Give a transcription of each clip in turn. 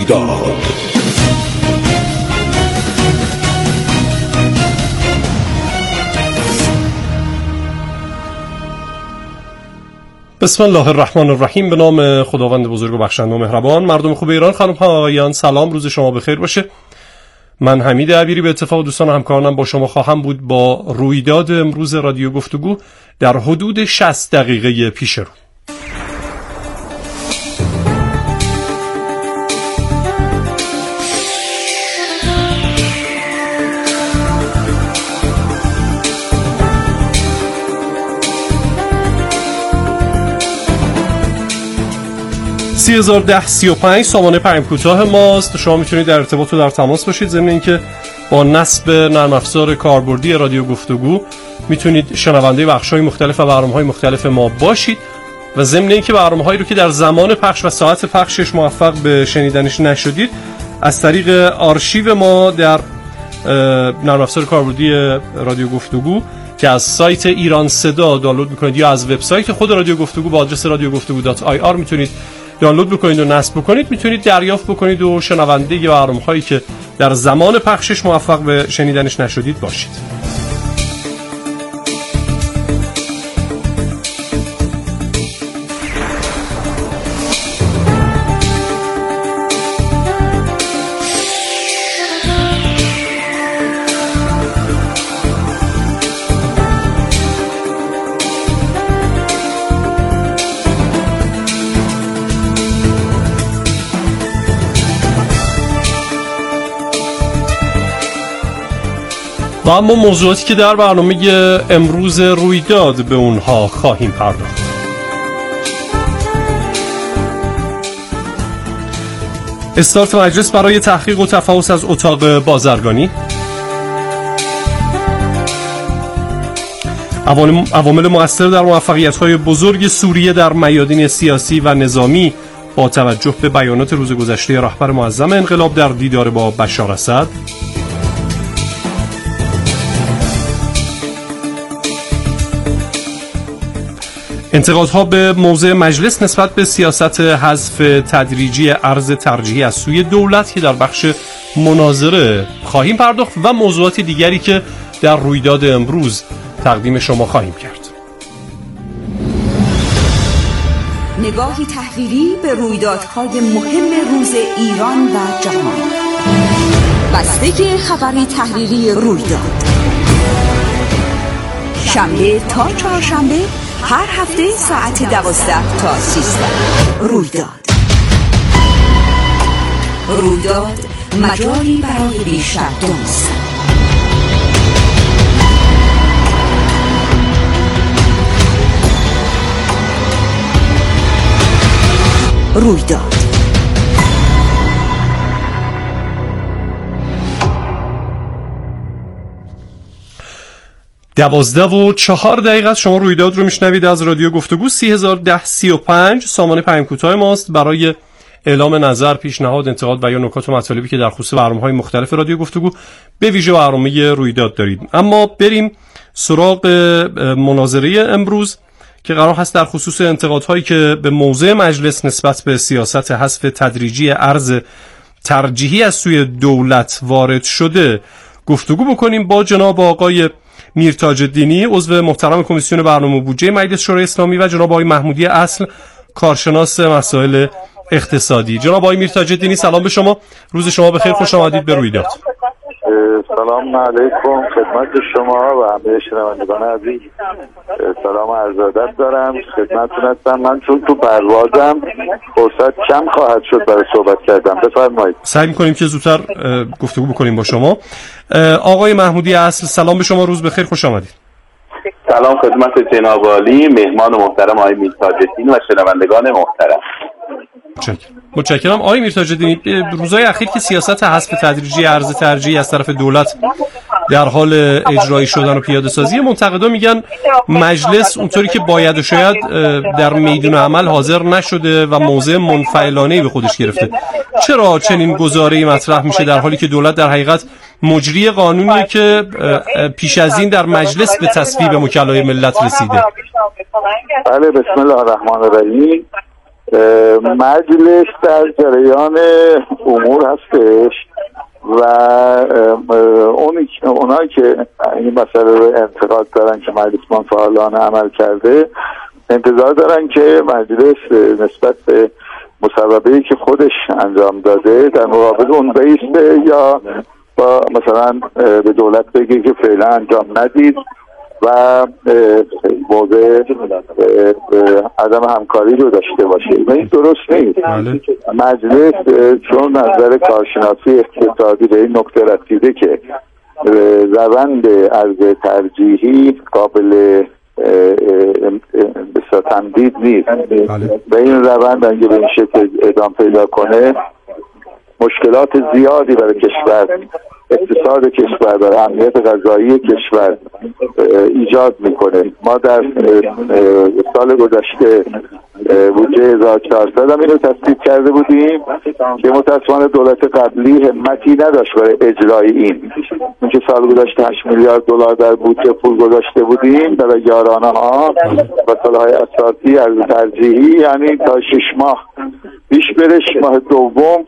رویداد. بسم الله الرحمن الرحیم. به نام خداوند بزرگ و بخشنده و مهربان. مردم خوب ایران، خانم ها آقایان، سلام، روز شما بخیر باشه. من حمید عبیری به اتفاق دوستان همکارانم با شما خواهم بود با رویداد امروز رادیو گفتگو در حدود 60 دقیقه پیش رو. (301035) سامانه پیام کوتاه ماست. شما میتونید در ارتباط و در تماس باشید. ضمن اینکه با نصب نرم افزار کاربردی رادیو گفتگو میتونید شنونده بخش‌های مختلف و برنامه‌های مختلف ما باشید و ضمن اینکه برنامه‌هایی رو که در زمان پخش و ساعت پخشش موفق به شنیدنش نشدید از طریق آرشیو ما در نرم افزار کاربردی رادیو گفتگو که از سایت ایران صدا دانلود میکنید یا از وبسایت خود رادیو گفتگو با آدرس radiogoftugو.ir میتونید دانلود بکنید و نصب بکنید. میتونید دریافت بکنید و شنونده برنامه‌هایی که در زمان پخشش موفق به شنیدنش نشدید باشید. و اما موضوعاتی که در برنامه امروز رویداد به اونها خواهیم پرداخت. استارت مجلس برای تحقیق و تفحص از اتاق بازرگانی. عوامل مؤثر در موفقیت‌های بزرگ سوریه در میادین سیاسی و نظامی با توجه به بیانات روز گذشته رهبر معظم انقلاب در دیدار با بشار اسد. انتقادها به موضع مجلس نسبت به سیاست حذف تدریجی ارز ترجیحی از سوی دولت که در بخش مناظره خواهیم پرداخت و موضوعات دیگری که در رویداد امروز تقدیم شما خواهیم کرد. نگاهی تحلیلی به رویدادهای مهم روز ایران و جهان. بستگی خبری تحلیلی رویداد شنبه تا چهارشنبه هر هفته ساعت 12 تا 13. رویداد مجالی برای بیشتر دانستن. رویداد 12:04 شما رویداد رو میشنوید از رادیو گفتگو. 301035 سامانه پیام کوتاه ماست برای اعلام نظر، پیشنهاد، انتقاد و یا نکات و مطالبی که در خصوص برنامه‌های مختلف رادیو گفتگو به ویژه برنامه رویداد دارید. اما بریم سراغ مناظره امروز که قرار هست در خصوص انتقادهایی که به موضع مجلس نسبت به سیاست حذف تدریجی ارز ترجیحی از سوی دولت وارد شده گفتگو بکنیم با جناب آقای میرتاج الدینی، عضو محترم کمیسیون برنامه بودجه مجلس شورای اسلامی و جناب آقای محمودی اصل، کارشناس مسائل اقتصادی. جناب آقای میرتاج الدینی سلام به شما، روز شما بخیر، خوش آمدید به رویداد. سلام علیکم خدمت شما و همه شنوندگان عزیز. سلام عرض ادب دارم خدمتتون هستم. من چون تو پروازم فرصت کم خواهد شد برای صحبت کردن. بفرمایید. سعی می‌کنیم که زودتر گفتگو بکنیم با شما. آقای محمودی اصل سلام به شما، روز بخیر، خوش آمدید. سلام خدمت جناب عالی، مهمان محترم آقای میرتاج الدینی و شنوندگان محترم. متشکرم. آقای میرتاج الدینی، روزهای اخیر که سیاست حذف تدریجی ارز ترجیحی از طرف دولت در حال اجرایی شدن و پیاده سازی، منتقدا میگن مجلس اونطوری که باید و شاید در میدون عمل حاضر نشده و موضع منفعلانه‌ای به خودش گرفته. چرا چنین گزاره‌ای مطرح میشه در حالی که دولت در حقیقت مجری قانونیه که پیش از این در مجلس به تصویب وکلای ملت رسیده؟ بله، بسم الله الرحمن الرحیم. مجلس در جریان امور هستش و اونایی که این مسئله رو انتقاد دارن که مجلس منفعلانه عمل کرده انتظار دارن که مجلس نسبت به مصوبه‌ای که خودش انجام داده در مقابل اون بیسته یا با مثلا به دولت بگه که فعلا انجام ندید و موضع عدم همکاری رو داشته باشه. این درست نیست. مجلس چون نظر کارشناسی اقتصادی به این نکته رسیده که روند ارز ترجیحی قابل تمدید نیست و این روند اگه به این شکل ادامه پیدا کنه مشکلات زیادی برای کشور، اقتصاد کشور و امنیت غذایی کشور ایجاد میکنه. ما در سال گذشته بودجه 1400 هم اینو تصدیق کرده بودیم که متاسفانه دولت قبلی همتی نداشت برای اجرای این که سال گذشته 8 میلیارد دلار در بودجه پول گذاشته بودیم برای یارانه ها و سالهای اساسی ارز ترجیحی، یعنی تا 6 ماه پیش بره، 6 ماه دوم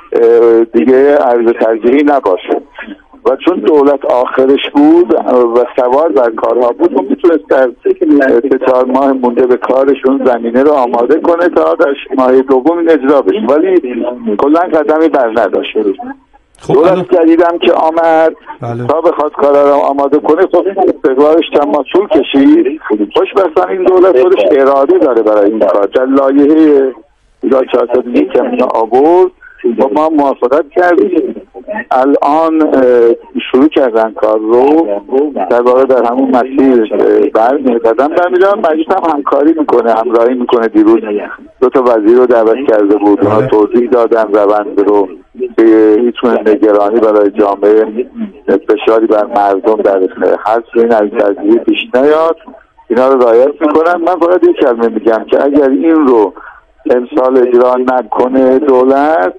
دیگه ارز ترجیحی نباشه و چون دولت آخرش بود و سوار بر کارها بود اون میتونست در 3-4 ماه مونده به کارشون زمینه رو آماده کنه تا در ماه دوم این اجرا بشه، ولی کلا قدمی بر نداشت. دولت جدیدم که آمد تا بخواد کارا رو آماده کنه خب استقرارش چند ماه طول کشید. خوشبختانه این دولت خودش اراده داره برای این کار. در لایحه 1401 که اینا آورد با ما موافقت کردیم، الان شروع کردن کار رو در واقع در همون مسیر قدم برمیدارن. مجلس هم همکاری میکنه، همراهی میکنه. دیروز 2 وزیر رو دعوت کرده بود، اونا توضیح دادن روند رو که هیچ نگرانی برای جامعه، فشاری بر مردم در حذف این از ترجیحی پیش نیاد، اینا رو رعایت میکنن. من فقط یک کلمه میگم که اگر این رو امسال اجرا نکنه دولت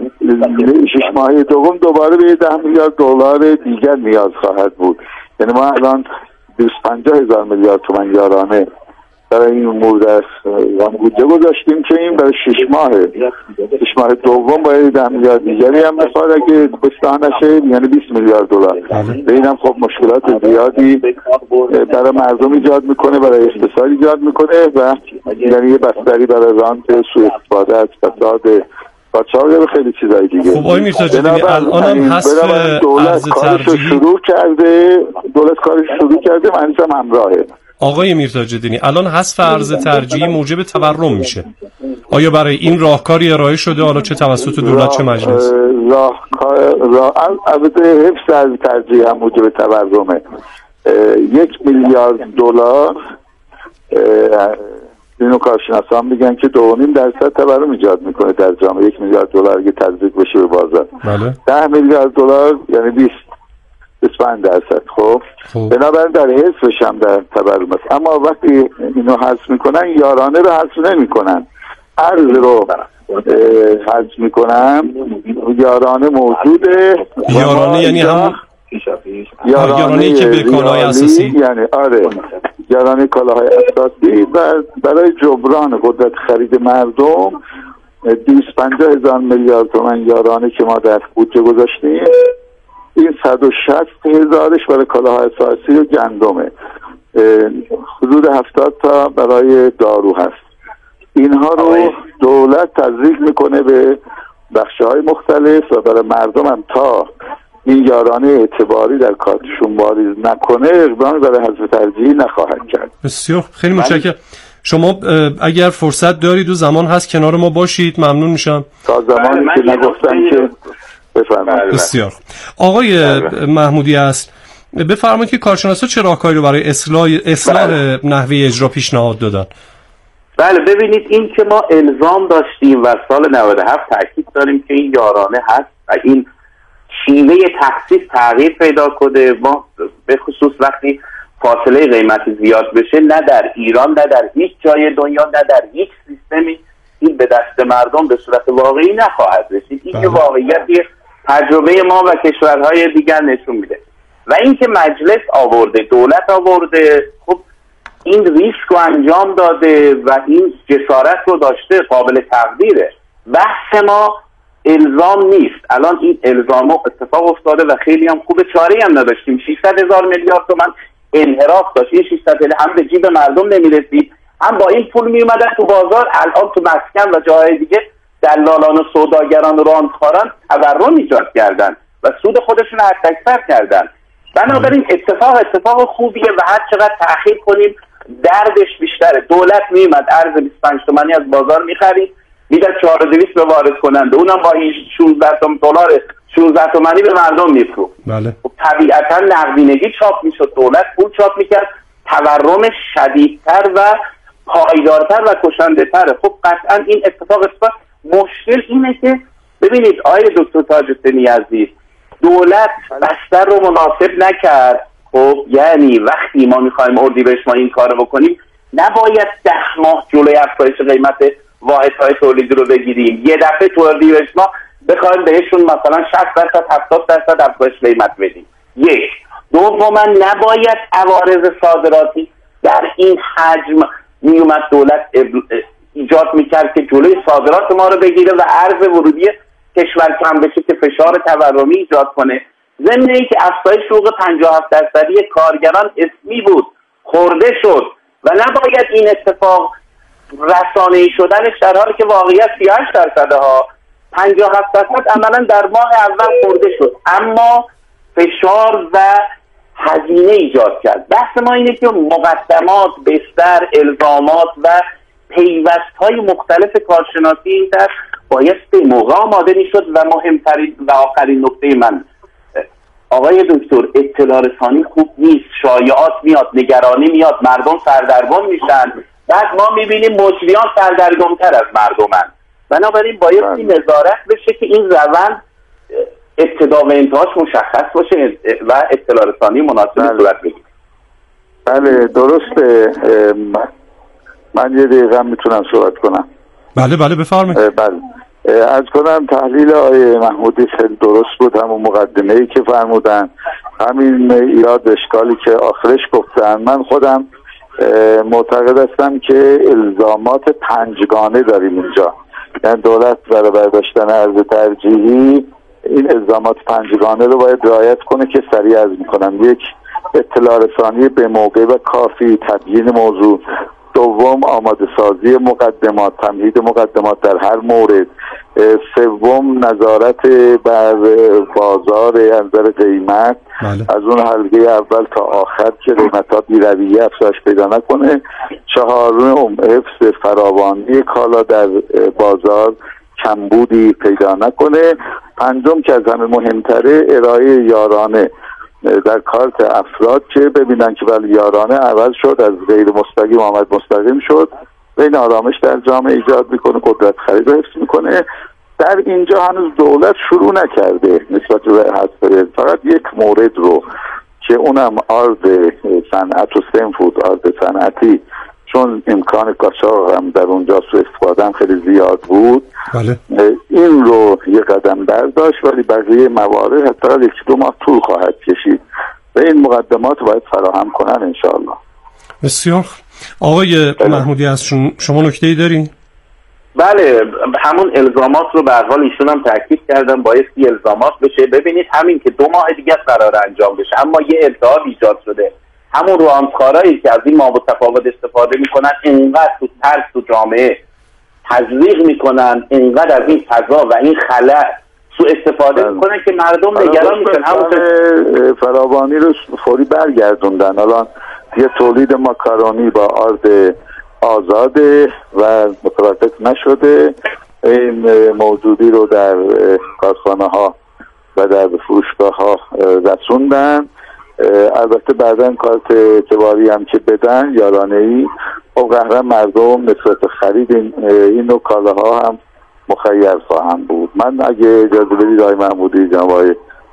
6 ماه دوم دوباره به 10 میلیارد دلار دیگر نیاز خواهد بود. یعنی ما الان 250,000 میلیارد تومان یارانه برای این امور در بودجه گذاشتیم که این برای 6 ماه دوم باید 10 میلیارد دیگری هم بخواد اگه بستان نشه، یعنی 20 میلیارد دلار. به اینم خب مشکلات زیادی برای مردم ایجاد میکنه، برای اقتصاد ایجاد میکنه و یعنی یه بستری برای رانت، سوء استفاده از فساد، قاچاق و خیلی چیزای دیگه. خب آقای میرتاجدینی الان هم حذف ارز ترجیحی شروع کرده، دولت کارش شروع کرده، مجلس هم همراهه. آقای میرتاجدینی الان حذف ارز ترجیحی موجب تورم میشه. آیا برای این راهکاری ارائه شده، حالا چه توسط دولت چه مجلس؟ البته حفظ ارز ترجیحی هم موجب تورمه. 1 میلیارد دلار اینو کارشناسان میگن که 2.5% تورم ایجاد میکنه در جامعه. 1 میلیارد دلار اگه تزریق بشه به بازار، 10 میلیارد دلار یعنی 25%. خب بنابراین در حذفش هم در تورم است. اما وقتی اینو حذف میکنن یارانه رو حذف نمیکنن، ارز رو حذف میکنن. یارانه موجوده. یارانه یعنی هم یارانه که به کالاهای اساسی، یعنی آره یارانه کالاهای اساسی و برای جبران قدرت خرید مردم 250,000 میلیارد تومان یارانه که ما در بودجه گذاشتیم، این 160,000ش برای کالاهای اساسی و گندمه، حدود 70 تا برای دارو هست. اینها رو دولت تزریق میکنه به بخش‌های مختلف و برای مردم هم تا این یارانه اعتباری در کارتشون واریز نکنه اقدامی برای حذف ترجیحی نخواهد کرد. بسیار خیلی متشکرم. شما اگر فرصت دارید و زمان هست کنار ما باشید ممنون میشم. تا زمانی که نگفتم که بفرمایید. بسیار. آقای محمودی است، بفرمایید که کارشناسا چه راهکاری رو برای اصلاح نحوه اجرا پیشنهاد دادن؟ بله ببینید، این که ما الزام داشتیم و سال 97 تاکید داریم که این یارانه هست و این شیوه تخصیص تغییر پیدا کنه. ما به خصوص وقتی فاصله قیمتی زیاد بشه، نه در ایران نه در هیچ جای دنیا نه در هیچ سیستمی این به دست مردم به صورت واقعی نخواهد رسید. این که واقعیت تجربه ما و کشورهای دیگر نشون میده و این که مجلس آورده، دولت آورده، خب این ریسک رو انجام داده و این جسارت رو داشته، قابل تقدیره. بحث ما الزام نیست. الان این الزام اتفاق افتاده و خیلی هم خوبه، چاره‌ای هم نداشتیم. 600,000 میلیارد تومان انحراف داشت. این 600 هم به جیب مردم نمیرسید، هم با این پول میومدن تو بازار. الان تو مسکن و جاهای دیگه دلالان و سوداگران و رانتخواران تورم ایجاد کردن و سود خودشون حداکثر کردن. بنابراین اتفاق خوبیه و هر چقدر تأخیر کنیم دردش بیشتره. دولت میومد ارز 25 تومانی از بازار میخرید، میداد 4200 به وارد کننده، اونم با 16 دلار 16 تومانی به مردم میفروخت. بله. خب طبیعتا نقدینگی چاپ میشد، دولت پول چاپ میکرد، تورم شدیدتر و پایدارتر و کشنده‌تره. خب قطعا این اتفاق مشکل اینه که ببینید آقای دکتر تاج حسینی عزیز، دولت بستر رو مناسب نکرد. خب یعنی وقتی ما میخوایم اردیبهشت ما این کارو بکنیم، نباید 10 ماه جلوی افزایش قیمت واحدهای تولیدی رو بگیریم، یه دفعه تو اردیبهشت ما بخوایم بهشون مثلا 60% 70% افزایش قیمت بدیم. یک. دوما نباید عوارض صادراتی در این حجم میومد دولت ایجاد میکرد که جلوی صادرات ما رو بگیره و ارز ورودی کشور کم بشه که فشار تورمی ایجاد کنه. ضمن اینکه افزایش حقوق 57% کارگران اسمی بود، خورده شد و نباید این اتفاق رسانه‌ای شدنش در حالی که واقعیت 38% ها 57% عملا در ماه اول خورده شد، اما فشار و هزینه ایجاد کرد. بحث ما اینه که مقدمات، بستر، الزامات و پیوست‌های مختلف کارشناسی این در باید به موقع آماده می‌شد و مهمترین و آخرین نکته من آقای دکتر، اطلاع رسانی خوب نیست. شایعات میاد، نگرانی میاد، مردم سردرگم میشن، بعد ما می‌بینیم مجریان سردرگم‌تر از مردمن. بنابراین بایستی نظارت بشه که این روند ابتدا و انتهاش مشخص باشه و اطلاع رسانی مناسبی صورت بگیره. بله درسته. من یه دقیقه میتونم صحبت کنم؟ بله بفرمایید. بله از کنم تحلیل آقای محمودی خیلی درست بود. همون مقدمه‌ای که فرمودن، همین ایراد اشکالی که آخرش گفتن، من خودم معتقد هستم که الزامات پنجگانه داریم اینجا. یعنی دولت برای برداشتن ارز ترجیحی این الزامات پنجگانه رو باید رعایت کنه که سریع عرض میکنم. یک، اطلاع رسانی به موقع و کافی، تبیین موضوع. دوم، آماده سازی مقدمات، تمهید مقدمات در هر مورد. سوم، نظارت بر بازار از نظر قیمت. بله. از اون حلقه اول تا آخر که قیمت‌ها بی‌رویه افزایش پیدا نکنه. چهارم، حفظ فراوانی کالا در بازار، کمبودی پیدا نکنه. پنجم که از همه مهمتره، ارائه یارانه در کارت افراد که ببینن که ولی یارانه عوض شد، از غیر مستقیم آمد مستقیم شد و این آرامش در جامعه ایجاد میکنه، قدرت خرید رو حفظ میکنه. در اینجا هنوز دولت شروع نکرده نسبت به حذف فقط یک مورد رو که اونم آرد صنعت و سنفود، آرد صنعتی، چون امکان قاچاق هم در اونجا سوء استفاده هم خیلی زیاد بود. بله. این رو یک قدم برداشت، ولی بقیه موارد حتی 1-2 ماه طول خواهد کشید و این مقدمات رو باید فراهم کنن انشاءالله. بسیار. آقای محمودی از شما نکته‌ای دارین؟ بله، همون الزامات رو به هر حال ایشون هم تاکید کردن بایستی الزامات بشه. ببینید همین که 2 ماه دیگه قرار انجام بشه، اما یه التهاب ایجاد شده. همون رانتخوارایی که از این ما متفاوت استفاده میکنن، اینقدر تو ترس تو جامعه تزریق میکنن، اینقدر از این فضا و این خلأ سو استفاده میکنن که مردم نگران میشن. همون فراوانی رو فوری برگردوندن. الان یه تولید ماکارونی با آرد آزاده و متوقف نشده، این موجودی رو در کارخانه ها و در فروشگاه ها رسوندن. البته بعداً کارت اعتباری هم که بدن یارانه‌ای، خب قهرن مردم نسبت خرید این نوع کالاها هم مخیر خواهم بود. من اگه اجازه بدید آقای محمودی جناب آقای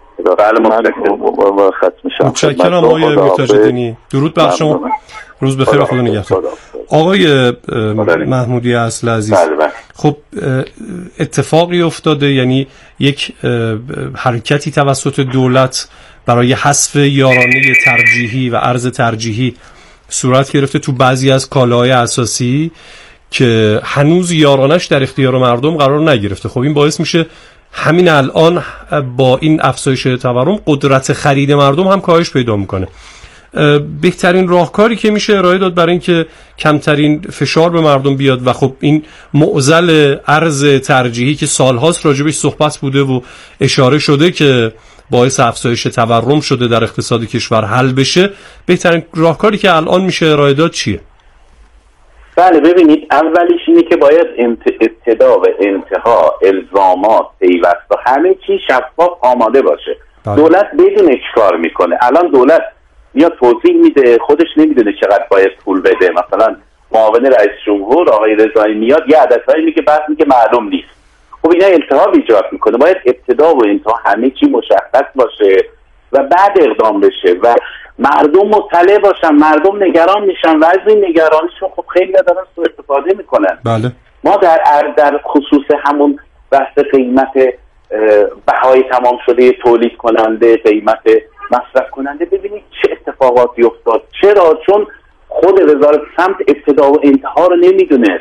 من ختم میشم. متشکرم آقای متجددینی. درود بر شما. روز بخیر و خدا نگهدار. آقای محمودی اصل عزیز، خب اتفاقی افتاده، یعنی یک حرکتی توسط دولت برای حذف یارانه ترجیحی و ارز ترجیحی صورت گرفته تو بعضی از کالاهای اساسی که هنوز یارانش در اختیار مردم قرار نگرفته. خب این باعث میشه همین الان با این افزایش تورم قدرت خرید مردم هم کاهش پیدا میکنه. بهترین راهکاری که میشه ارائه داد برای اینکه کمترین فشار به مردم بیاد و خب این معضل ارز ترجیحی که سالهاست راجبش صحبت بوده و اشاره شده که باعث افزایش تورم شده در اقتصاد کشور حل بشه، بهترین راهکاری که الان میشه ارائه داد چیه؟ بله ببینید، اولیش اینه که باید ابتدا و انتها الزامات پیوست و همه چی شفاف آماده باشه. دولت بدونه چیکار میکنه. الان دولت میاد توضیح میده، خودش نمیدونه چقدر باید پول بده. مثلا معاون رئیس جمهور آقای رضایی میاد یه عددهایی میگه، بعد میگه معلوم نیست. خب اینا التهاب ایجاد میکنه. باید ابتدا و انتها همه چی مشخص باشه و بعد اقدام بشه و مردم مطلع باشن. مردم نگران میشن و از این نگرانیشون خب خیلی دارن سوء استفاده میکنن. بله. ما در خصوص همون بحث قیمت بهای تمام شده تولید کننده، قیمت مصرف کننده، ببینید چه اتفاقاتی افتاد. چرا؟ چون خود وزارت سمت ابتدا و انتها رو نمیدونست.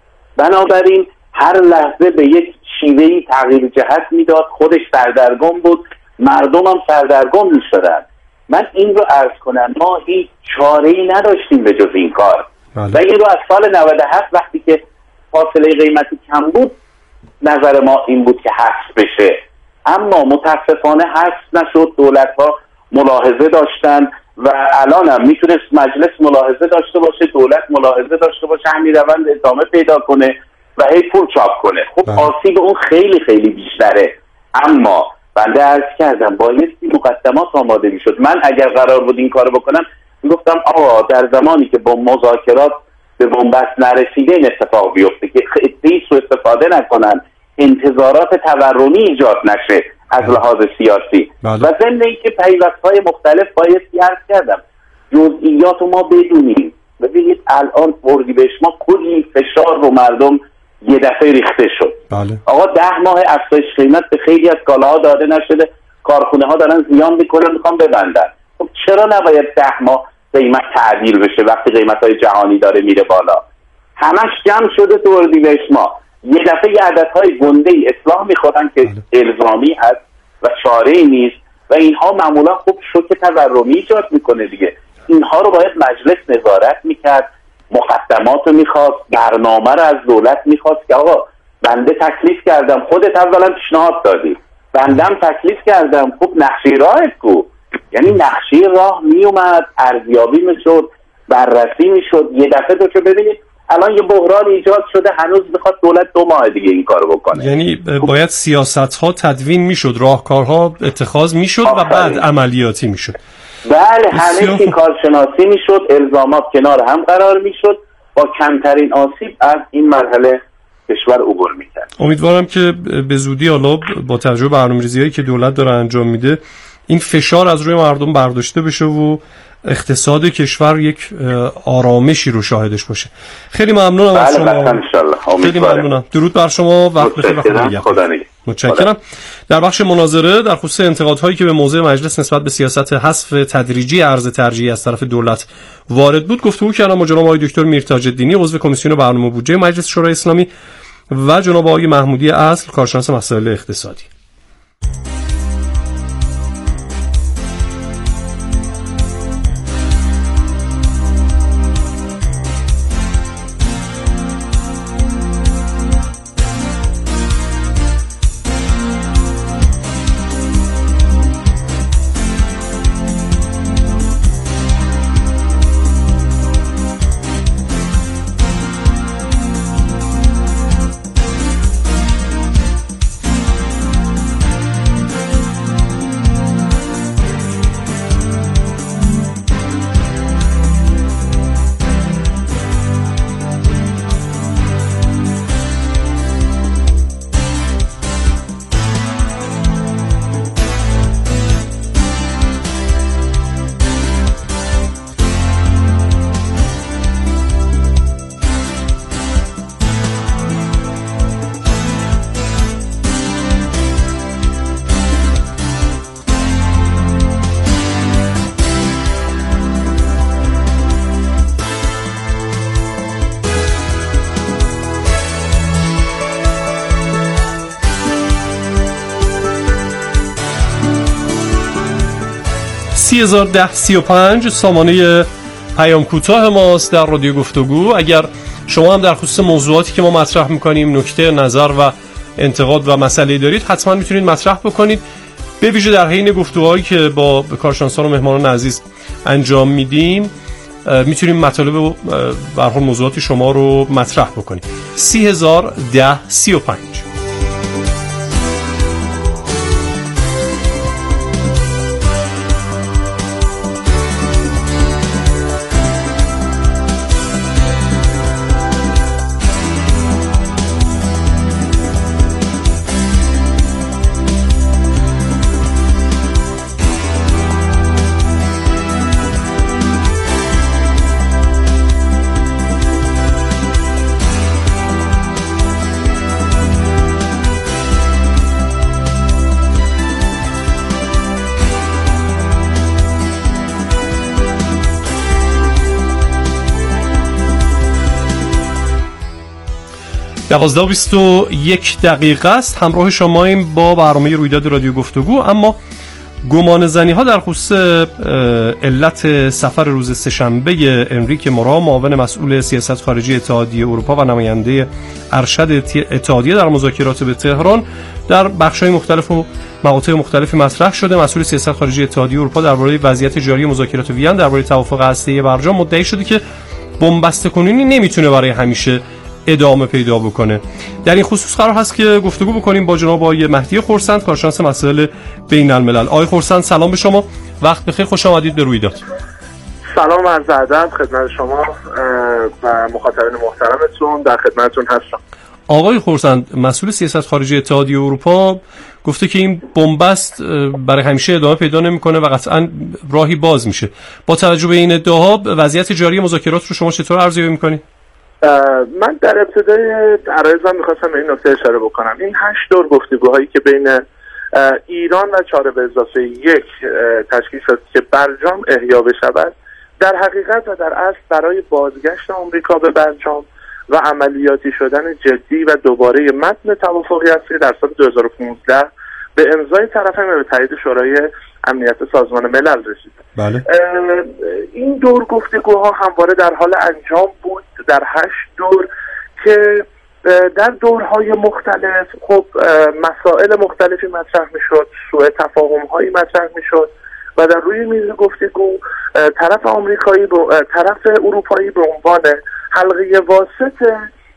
بنابراین هر لحظه به یک شیوهی تغییر جهت میداد، خودش سردرگم بود، مردم هم سردرگم میشدن. من این رو عرض کنم، ما هیچ چاره‌ای نداشتیم به جز این کار. و این رو از سال 97 وقتی که فاصله قیمتی کم بود، نظر ما این بود که حذف بشه، اما متاسفانه حذف نشد. دولت‌ها ملاحظه داشتن و الان هم میتونست مجلس ملاحظه داشته باشه، دولت ملاحظه داشته باشه، همین روند ادامه پیدا کنه و هی پول چاپ کنه. خب آسیب اون خیلی خیلی بیشتره. اما بنده عرض کردم بایستی مقدمات آماده میشد. من اگر قرار بود این کارو بکنم میگفتم آقا در زمانی که با مذاکرات به بنبست نرسیده این اتفاق بیفته که خیلی سوء استفاده نکنن، انتظارات تورمی ایجاد نشه از لحاظ سیاسی. و ضمن اینکه پیوست‌های مختلف بایستی عرض کردم جزئیات رو ما بدونیم. ببینید الان اردیبهشت ما کلی فشار رو مردم یه دفعه ریخته شد. بله. آقا 10 ماه افزایش قیمت به خیلی از کالاها داده نشده، کارخونه ها دارن زیان میکنن، میخوان ببندن. خب چرا نباید 10 ماه قیمت تعدیل بشه وقتی قیمت‌های جهانی داره میره بالا؟ همش جمع شده تو اردیبهشت ما. یه دفعه یه عددهای گنده‌ای اصلاح میخوادن که الزامی هست و چاره‌ای نیست و اینها معمولا خوب شوک تورمی ایجاد میکنه دیگه. اینها رو باید مجلس نظارت میکرد، مقدمات رو میخواست، برنامه رو از دولت میخواست که آقا بنده تکلیف کردم، خودت اولا پیشنهاد دادی، بندم تکلیف کردم، خب نقشه راهت کو. یعنی نقشه راه میومد، ارزیابی میشد، بررسی میشد. یه دفعه تو که ببینید الان یه بحران ایجاد شده، هنوز میخواد دولت 2 ماه دیگه این کارو بکنه. یعنی باید سیاست‌ها تدوین میشد، راهکارها اتخاذ میشد و بعد عملیاتی میشد. بله، همه چی کارشناسی میشد، الزامات کنار هم قرار میشد، با کمترین آسیب از این مرحله کشور عبور میکرد. امیدوارم که به زودی حالا با توجه به برنامه‌ریزی‌هایی که دولت داره انجام میده این فشار از روی مردم برداشته بشه و اقتصاد کشور یک آرامشی رو شاهدش باشه. خیلی ممنونم از شما. خیلی ممنونم. درود بر شما. وقت بخیر و خدا نگهدار. متشکرم. در بخش مناظره در خصوص انتقادهایی که به موضع مجلس نسبت به سیاست حذف تدریجی ارز ترجیحی از طرف دولت وارد بود گفتگو کردم با جناب آقای دکتر میرتاج الدینی عضو کمیسیون برنامه بودجه مجلس شورای اسلامی و جناب آقای محمودی اصل کارشناس مسائل اقتصادی. 301035 سامانه پیام کوتاه ماست در رادیو گفتگو. اگر شما هم در خصوص موضوعاتی که ما مطرح میکنیم نکته نظر و انتقاد و مسئله دارید حتما میتونید مطرح بکنید، به ویژه در حین گفتگوهایی که با کارشناسان و مهمانان عزیز انجام میدیم میتونیم مطالب و به هر حال موضوعات شما رو مطرح بکنیم. 301035. دوازده و 21 دقیقه است. همراه شماییم با برنامه رویداد رادیو گفتگو. اما گمان زنی ها در خصوص علت سفر روز سه‌شنبه انریک مورا، معاون مسئول سیاست خارجی اتحادیه اروپا و نماینده ارشد اتحادیه در مذاکرات به تهران، در بخش‌های مختلف و مقاطع مختلفی مطرح شده. مسئول سیاست خارجی اتحادیه اروپا درباره وضعیت جاری مذاکرات وین درباره توافق هسته‌ای برجام مدعی شده که بن‌بسته کنونی نمیتونه برای همیشه ادامه پیدا بکنه. در این خصوص قرار هست که گفتگو بکنیم با جناب آقای مهدی خرسند، کارشناس مسائل بین الملل. آقای خرسند سلام به شما، وقت بخیر، خوش آمدید به رویداد. سلام عرض ادب خدمت شما و مخاطبین محترمتون، در خدمتتون هستم. آقای خرسند، مسئول سیاست خارجی اتحادیه اروپا گفته که این بن‌بست برای همیشه ادامه پیدا نمی‌کنه و قطعاً راهی باز میشه. با توجه به این ادعاها وضعیت جاری مذاکرات رو شما چطور ارزیابی می‌کنید؟ من در ابتدای عرایزم میخواستم به این نکته اشاره بکنم. این 8 دور گفتگوهایی که بین ایران و 4+1 تشکیل شد که برجام احیا بشود، در حقیقت و در اصل برای بازگشت آمریکا به برجام و عملیاتی شدن جدی و دوباره متن توافقی است که در سال 2015 به امضای طرفین و به تایید شورای امنیت سازمان ملل رسید. بله. این دور گفتگوها همواره در حال انجام بود در 8 دور که در دورهای مختلف خب مسائل مختلفی مطرح میشد، سوء تفاهم‌هایی مطرح میشد و در روی میز گفتگو طرف اروپایی به عنوان حلقه واسط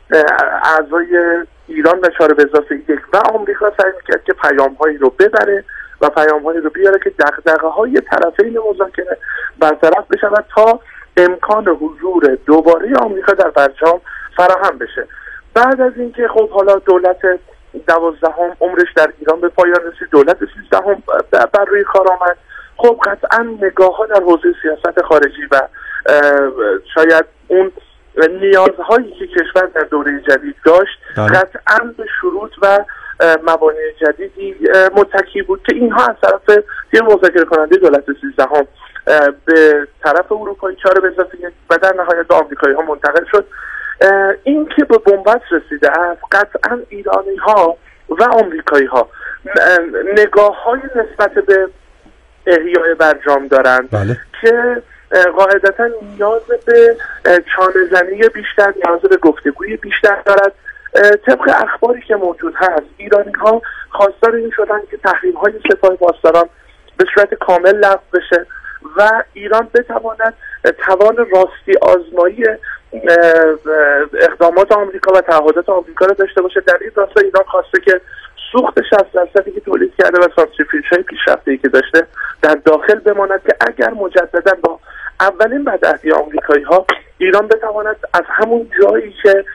اعضای ایران و 4+1 و آمریکا سعی می‌کرد که پیام‌هایی رو ببره و پیام‌هایی رو بیاره که دغدغه‌های طرفین مذاکره برطرف بشود تا امکان حضور دوباره آمریکا در برجام فراهم بشه. بعد از اینکه خب حالا دولت 12 عمرش در ایران به پایان رسید، دولت 13 بر روی کار آمد، خب قطعا نگاه‌ها در حوزه سیاست خارجی و شاید اون نیازهایی که کشور در دوره جدید داشت قطعا به شروط و موانع جدیدی متکی بود که اینها از طرف تیم مذاکره کننده دولت 13 به طرف اروپایی 4+1 و در نهایت به آمریکایی ها منتقل شد. این که به بن‌بست رسیده است، قطعا ایرانی ها و آمریکایی ها نگاه های نسبت به احیای برجام دارند. بله. که قاعدتا نیاز به چانه زنی بیشتر، نیاز به گفتگوی بیشتر دارد. طبق اخباری که موجود هست ایرانی ها خواستار این شدن که تحریم های سپاه پاسداران به صورت کامل لغو بشه و ایران بتواند توان راستی آزمایی اقدامات آمریکا و تعهدات آمریکا را داشته باشه. در این راستا ایران خواسته که سوخت 60% که تولید کرده و سانتریفیوژهای پیشرفته‌ای که داشته در داخل بماند که اگر مجددا با اولین بدعهدی آمریکایی ها ایران بتواند از همون جایی که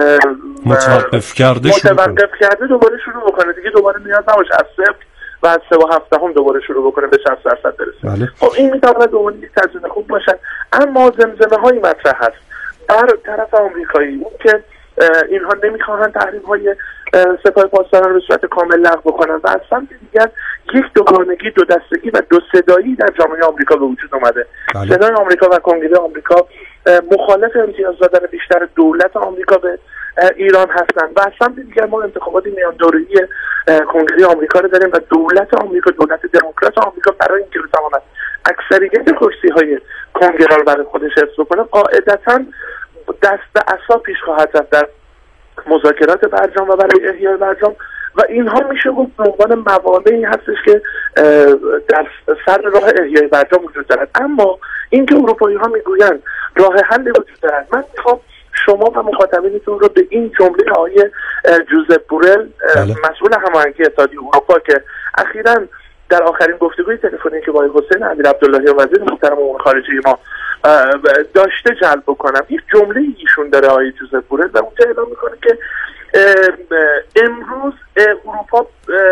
متوقف کرده دوباره شروع بکنه، دیگه دوباره نیاز نباشه از 0 و از 3.7 دوباره شروع بکنه به 60% برسه. بله. خب این میتواند به عنوان یک تضمین خوب باشد. اما زمزمه هایی مطرح هست در طرف آمریکایی اون که اینها نمیخواهند تحریم های سپاه پاسداران به صورت کامل لغو بکنن و از سمت دیگر یک دوگانگی، دو دستگی و دو صدایی در جامعه آمریکا به وجود اومده. بله. صدای آمریکا و کنگره آمریکا مخالف امتیاز دادن بیشتر دولت آمریکا به ایران هستند و از سمت دیگر ما انتخابات میان دوره‌ای کنگره آمریکا رو داریم و دولت آمریکا، دولت دموکرات آمریکا برای اینکه بتواند اکثریت کرسی‌های کنگره رو برای خودش حفظ بکنه، قاعدتاً دست به عصا پیش خواهد رفت در مذاکرات برجام و برای احیای برجام و اینها میشه گفت به عنوان موانعی هستش که در سر راه احیای برجام وجود دارد. اما اینکه اروپایی‌ها میگویند راه حل وجود دارد، من میخوام شما و مخاطبینتون رو به این جمله آقای جوزپ بورل مسئول هماهنگی اتحادیه اروپا که اخیراً در آخرین گفتگوی تلفنی که با حسین امیر عبداللهی وزیر محترم امور خارجه ما داشته جلب بکنم، یک جمله ایشون داره آقای جوزپ بورل و اونجا اعلام میکنه که امروز اروپا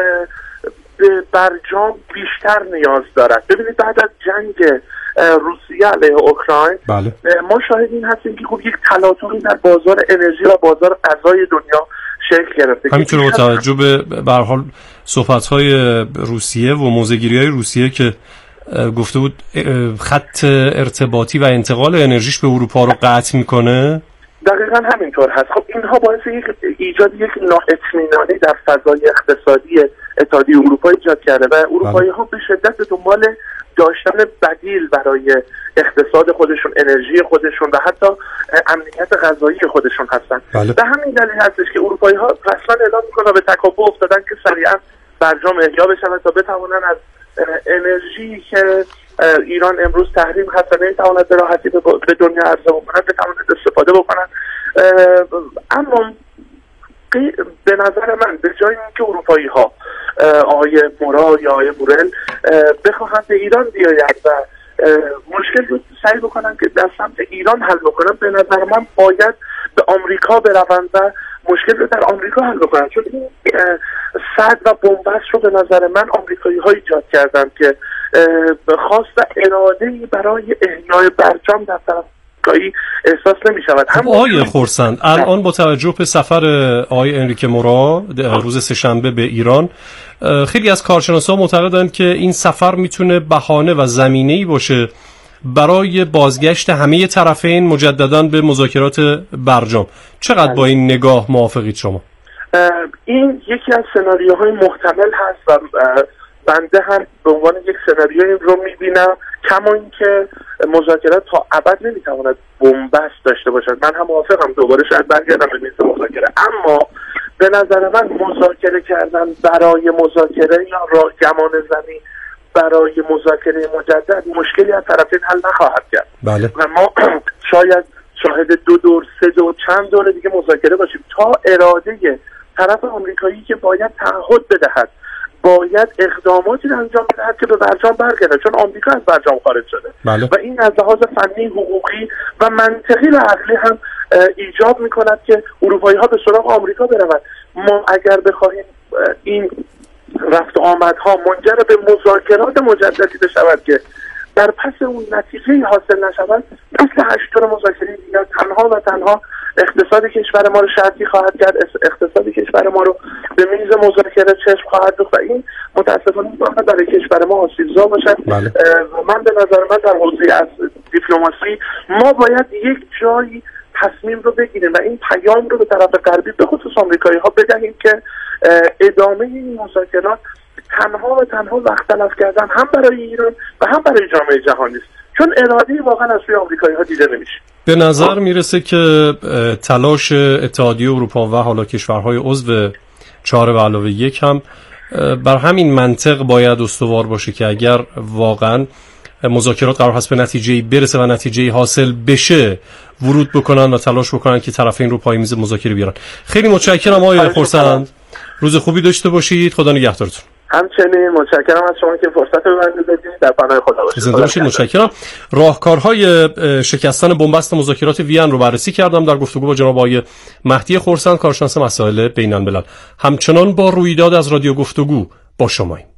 به برجام بیشتر نیاز دارد. ببینید بعد از جنگ روسیه علیه اوکراین ما شاهد این هستیم که خب یک تلاطمی در بازار انرژی و بازار غذای دنیا شکل گرفته. همینطور با توجه به هر حال صحبت‌های روسیه و موضع‌گیری‌های روسیه که گفته بود خط ارتباطی و انتقال انرژیش به اروپا رو قطع میکنه. دقیقاً همینطور هست. خب اینها باعث ایجاد یک نااطمینانی در فضای اقتصادی اتحادیه اروپا ایجاد کرده و اروپایی‌ها به شدت دنبال داشتن بدیل برای اقتصاد خودشون، انرژی خودشون و حتی امنیت غذایی خودشون هستن. به همین دلیل هستش که اروپایی‌ها رسما اعلام میکنن به تکاپو افتادن که سریعا برجام احیا بشن تا بتوانن از انرژی که ایران امروز تحریم هست و نمیتواند به راحتی به دنیا عرضه بکنن بتوانند استفاده بکنن. اما به نظر من به جای اینکه اروپایی ها آقای مورا یا آقای بورل بخواهند به ایران بیاید و مشکل رو سعی بکنن که در سمت ایران حل بکنن، به نظر من باید به آمریکا بروند و مشکل رو در آمریکا حل بکنن، چون این صد و بنبست رو به نظر من آمریکایی ها ایجاد کردن که خواست و اراده‌ای برای احیای برجام در طرف احساس نمی شود. آقای خورسند، الان با توجه به سفر آقای انریکه مورا روز سه‌شنبه به ایران، خیلی از کارشناسان معتقدند که این سفر میتونه بهانه و زمینه‌ای باشه برای بازگشت همه طرفین مجدداً به مذاکرات برجام. چقدر با این نگاه موافقید شما؟ این یکی از سناریوهای محتمل هست و بنده هم به عنوان یک سناریوی رو میبینم، کما اینکه مذاکرات تا ابد نمیتواند بنبست داشته باشد. من هم موافقم دوباره شاید برگردم به میز مذاکره، اما به نظر من مذاکره کردن برای مذاکره یا گمان زنی برای مذاکره مجدد مشکلی از طرفین حل نخواهد کرد. و ما شاید شاهد 2 دور 3 دور چند دوره دیگه مذاکره باشیم تا اراده طرف آمریکایی که باید تعهد بدهد، باید اقداماتی رو انجام بدهد که به برجام برگرده، چون آمریکا از برجام خارج شده. و این از لحاظ فنی، حقوقی و منطقی و عقلی هم ایجاب میکند که اروپایی ها به سراغ آمریکا بروند. ما اگر بخواهیم این رفت و آمدها منجر به مذاکرات مجددی بشود که در پس اون نتیجه حاصل نشود، مثل 8 دور مذاکره دیگر تنها و تنها اقتصاد کشور ما رو شرطی خواهد کرد، اقتصاد کشور ما رو به میز مذاکره چشم خواهد دوخت و این متاسفانه می‌تواند برای کشور ما آسیب‌زا باشد. من به نظر من در حوزه از دیپلماسی ما باید یک جایی تصمیم رو بگیریم و این پیام رو به طرف غربی به خصوص آمریکایی‌ها بدهیم که ادامه این مذاکرات تنها و تنها وقت تلف کردن هم برای ایران و هم برای جامعه جهانی است، چون اراده واقعا از سوی آمریکایی‌ها دیده نمیشه. به نظر میرسه که تلاش اتحادیه اروپا و حالا کشورهای عضو 4+1 هم بر همین منطق باید استوار باشه که اگر واقعا مذاکرات قرار هست به نتیجه‌ای برسه و نتیجه‌ای حاصل بشه، ورود بکنن و تلاش بکنن که طرفین رو پای میز مذاکره بیارن. خیلی متشکرم آقای خورسند. روز خوبی داشته باشید. خدا نگهدارتون. همچنین متشکرم از شما که فرصت رو بنده دادید. در پناه خدا باشید. زنده باشید. متشکرم. راهکارهای شکستن بنبست مذاکرات وین رو بررسی کردم در گفتگو با جناب آقای مهدی خورسند، کارشناس مسائل بین‌الملل. همچنان با رویداد از رادیو گفتگو با شماییم.